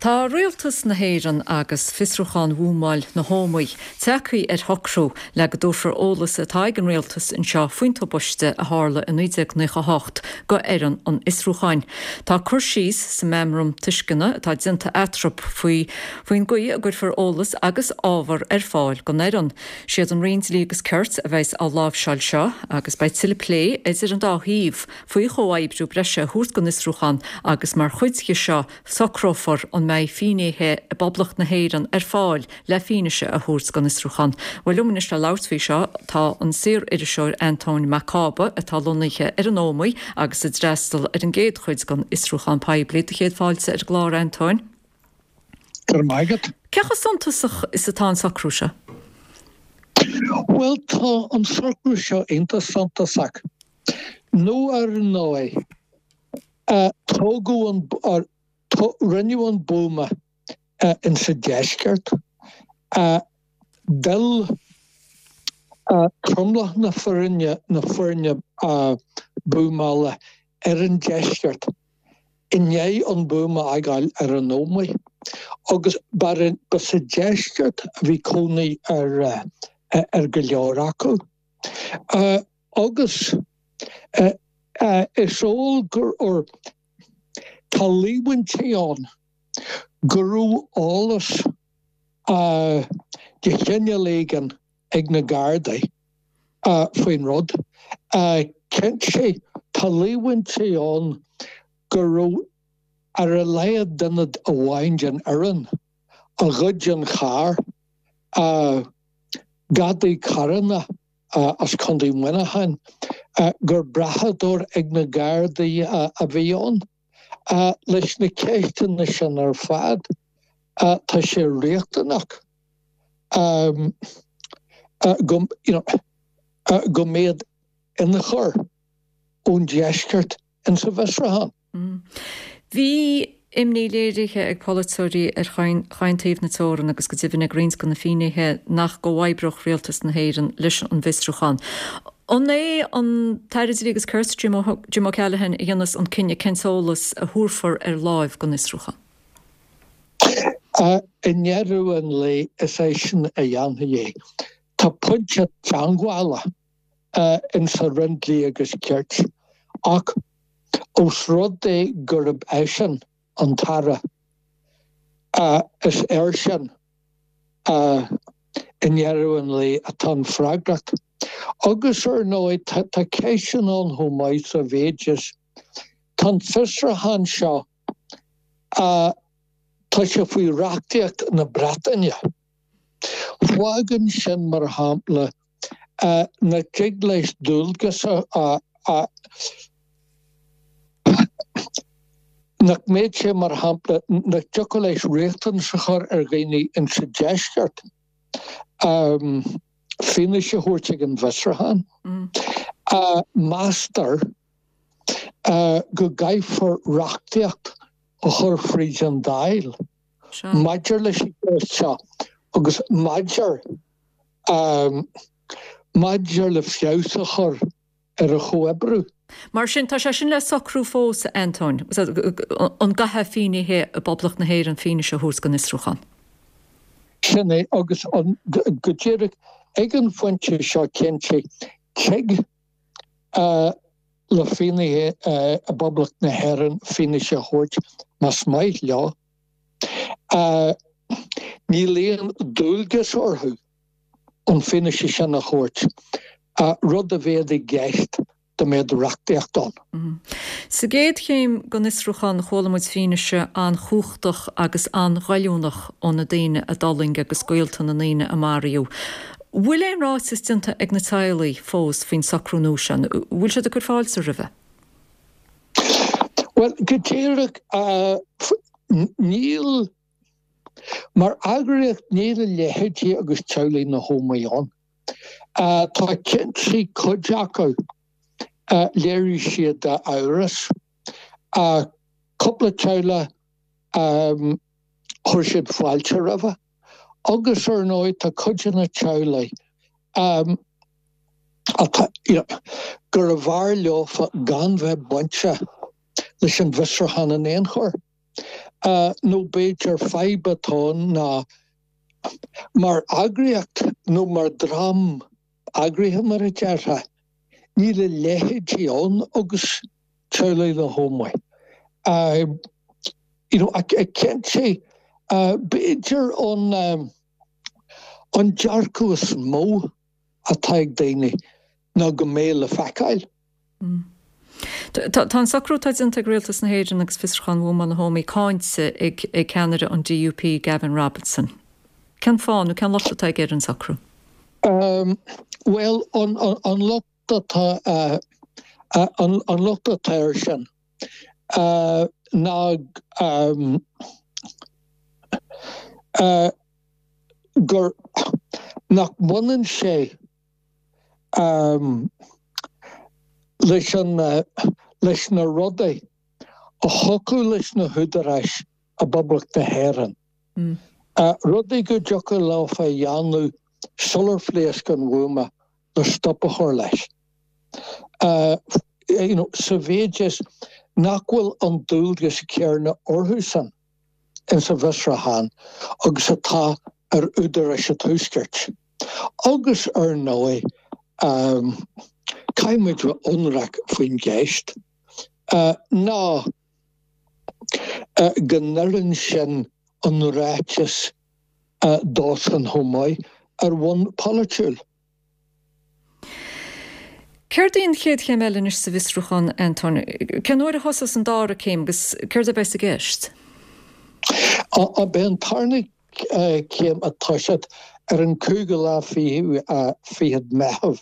Tá rialtas na héireann agus fisrúcháin bhúmáil na hómaí teacaí thocrú le go dúfar ólas a taigen rialtas in seo faointe buiste a hála in 1998 go éireann an Isrúcháin. Tá cursís sa memrum tuiscinne tá dinta atrop faoin goí a gurfar ólas agus ábhar fáil go éireann. Siad an rionslí agus ceart a bheits á lábhseáil seo agus beid sila lé idir an dáhíomh faoi choáibbrú breise thuairt go Isrúcháin agus mar chuidce seo socrófar an mé fínéthe a boblach na héireann fáil le fíneise a thuairt go Isrúcháin. Bhfuil luminis le láirtmhí seo tá an sir idirseoir Antóin Macába atá lonaiche an ómaí agus i dreastal an géad chuid go Isrúcháin paibli a chéad fáilte glár Antóin. Gur maigad. Cecha suntasach is atá sacrúise? Wel, tá an sacrúise interessantach. Nó ar nói. Tógu an rinne an búma in sa deisceart. Del crumlach na furinne búmála an deisceart. Inné an búma agáil an nómai. Agus bar sa deisceart bhí cónaí ar go leor acu. Agus is all gur or talíhain tíán gurú álas de chéine légan ag na gardaí faoin rud. Kent sé talíhain tíán gurú ar a leiad dunnad a bhaingean aran a gudjan char gadaí carana as chundí muinahan gur brachador ag na gardaí a bhíon leis na céisteanna na sin ar fad tá sé riachtanach go méad ina chur ón deisceart in sa Bheisreán. Bhí imní léirithe ag polúirí ar chaintaobh na tóran agus go dtíhanna Greens go na fínéthe nach go bhaibreach rialtas na héireann leis an Bhistreán. On é an tairid agus curst Jim O'Callaghan i dhéanas an cinenne censolalas a thuúrfar ar láimh go Isrúcháin. Inéadú an lé is é sin a dhéanana. Tá puinte teangála in sa rindlí agus ceart ach os rud é gurb éisin an tara is sin inéadú an lé a tan freagracht. Agus nóid tá céisian an thumáid sa bhéidir tan Fisrúcháin seo tá sé faoi reachtaíocht na Breataine. Fuagan sin mar hampla na cig leis dúlgas nach méid sé mar hampla na tucha leis réachtan sa chur ar ghaoine in sa deisceart. Finish thuirte an Bheisreán. Master go gaithfar reachtaíocht a chur fríd an dail. Maidir leis seo agus maidir le fiása chur ar a choebrú. Mar sin tá sé sin le sacrú fós Antóin, an gathe fínéthe a boblach na héireann fíne se thuairt go Isrúcháin. Sinné agus an go ddéireg ag an foiinte seo cinnte cig le fínéthe a boblach na héireann fíne se thuairt mas maith leo. Ní léon dúlgas orthú an fíne se sin a thuairt. Rud a bhéad i gceist do méad reachtaíocht an. Sa géad chéim go Isrúcháin cholamuid fíneise an chúchtach agus an ghaileúnach ón na daine a daling agus gaolta na naine a Mariú. Bhfuil éon ráit is dinta ag na taileí fós fin sacrúnú sin? Bhfuil sé a gur fáil sa ribh? Well, go dtéireach níl mar agraíocht níl lehéidí agus tealaí na hómaíán. Tá cint sí chuideacu léirí siad a áras. Coppla teala chuir siad fáilte ribh. Agus nóid tá cuideanna na tealaí gur a bhar leofa gan bheith bainte leis an Bheisreán an éon chur. nó beidir feibatón na mar agriacht nó mar dram agriha mar a deartha ní le lehéidíón agus teula le hómai. I can't say beidir on jarcus mó a taig daine na go méle fecail. Tá sacrútáid integráltas na héidir agus Fistrúcháin Mhuamáil na Hómaí cáinte ag Canada an DUP Gavin Robertson. Cean fáinú cean lochtatáid ar an sacrú? Well, an lochtatáir sin ná gur nach munnen sé leis na rudaí a hocu leis na hudarais a boblach de héran. Rudaí go joca lá fa jaanú solar fleas gan Mhuama le stoppa chur leis. Sa bhéidir nachhfuil an dúilgus cearna orthúsan in sa Fiosrúcháin agus atá ar údarais a túscairt. Agus ar nói caiimid unrach faoin gceist ná ganaran sin an ráiteas dós an Hómaí ar bhain politiúil. Céir daon chéad chéimeáil is sa Fiosrúcháin Anton, cean nuair a hosas an dára céim gus céir a beis a gceist? A ben tarnig céim a tuisiad ar an cúga lá fiad mehab.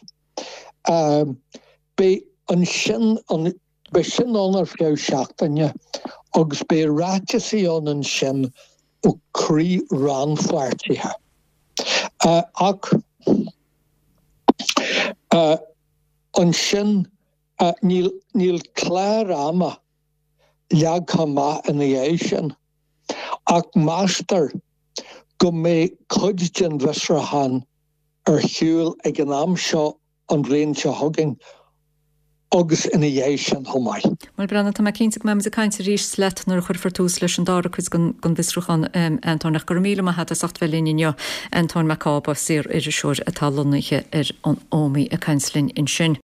Be an sin be sin anar fiú seachtaine agus be ráiteasí an sin ó crí ranfuirtithe. Ach an sin níl clár ama leag chama in é sin ach máster go mé cuidjin Fiosrúcháin ar hiúil ag an am seo an réon seo thugging agus ina dhé sin Hómaí. Well Brenna, tá cínta me a caiinte rís let nar chur fortús leis an dára chuis gan Fiosrúcháin Anton nach gur míle a hat a 8 bhelínneo Anton Macába sir idir siúr a talúnaiche ar an ómaí a cainslinn in sin.